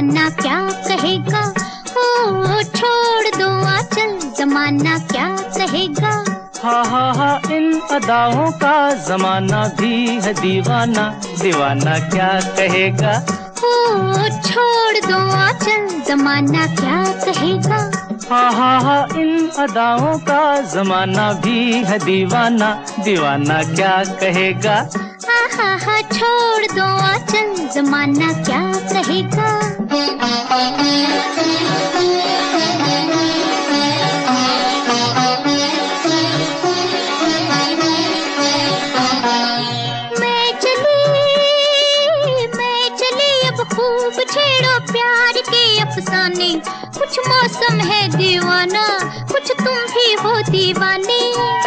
जमाना क्या कहेगा। ओ छोड़ दो आंचल, जमाना क्या कहेगा। हा इन अदाओं का जमाना भी है दीवाना, दीवाना क्या कहेगा। ओ छोड़ दो आंचल, जमाना क्या कहेगा। हा इन अदाओं का जमाना भी है दीवाना, दीवाना क्या कहेगा। हा छोड़ दो आंचल, जमाना क्या कहेगा। मैं चली अब खूब छेड़ो प्यार के अफसाने। कुछ मौसम है दीवाना, कुछ तुम भी हो दीवाने।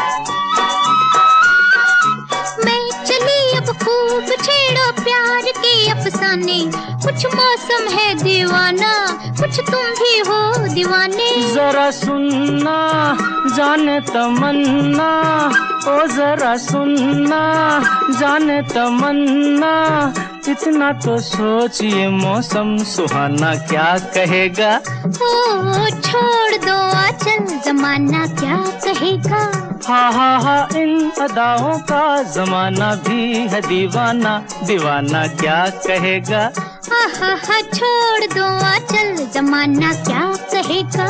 मैं चली अब खूब छेड़ो प्यार के अफसाने। कुछ मौसम है दीवाना, कुछ तुम भी हो दीवाने। जरा सुनना जाने तमन्ना, ओ जरा सुनना जाने तमन्ना, इतना तो सोचिए मौसम सुहाना क्या कहेगा। ओ छोड़ दो आंचल, जमाना क्या कहेगा। हा इन अदाओं का जमाना भी है दीवाना, दीवाना क्या कहेगा। हा छोड़ दो आंचल, जमाना क्या कहेगा।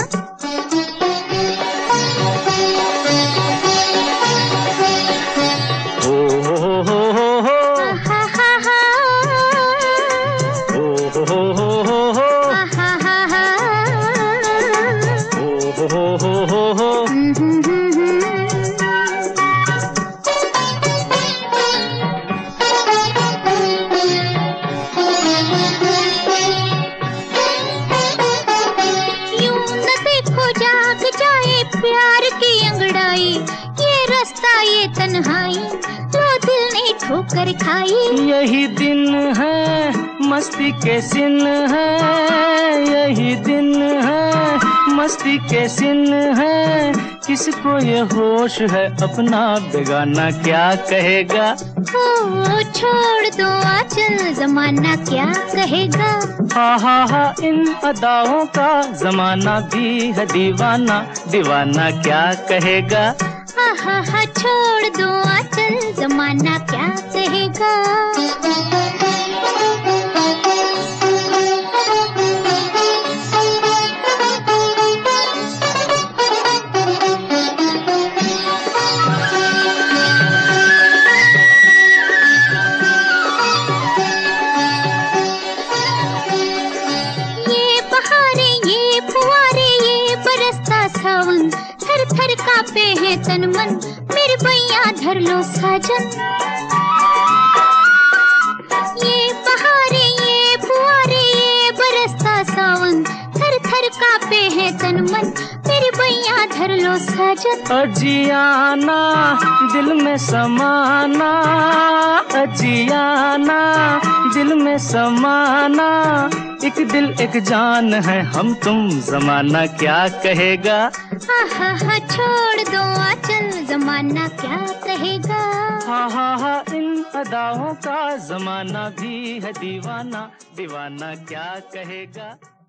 प्यार की अंगड़ाई, ये रास्ता ये तन्हाई, लो दिल ने ठोकर खाई। यही दिन है मस्ती के सिन है, यही दिन है मस्ती के सिन है, किसको ये होश है अपना बेगाना क्या कहेगा। ओ छोड़ दो आंचल, जमाना क्या कहेगा। हा इन अदाओं का जमाना भी है दीवाना, दीवाना क्या कहेगा। हा छोड़ दो आंचल, जमाना क्या कहेगा। सावन थर थर कांपे हैं तन मन, मेरे बैया धर लो साजन। ये बहारे ये फुआरे ये बरसता सावन, थर थर कांपे हैं तन मन, मेरे बैया धर लो साजन। अजियाना दिल में समाना, अजियाना दिल में समाना, एक दिल एक जान है हम तुम, जमाना क्या कहेगा। हा छोड़ दो आंचल, जमाना क्या कहेगा। हा इन अदाओं का जमाना भी है दीवाना, दीवाना क्या कहेगा।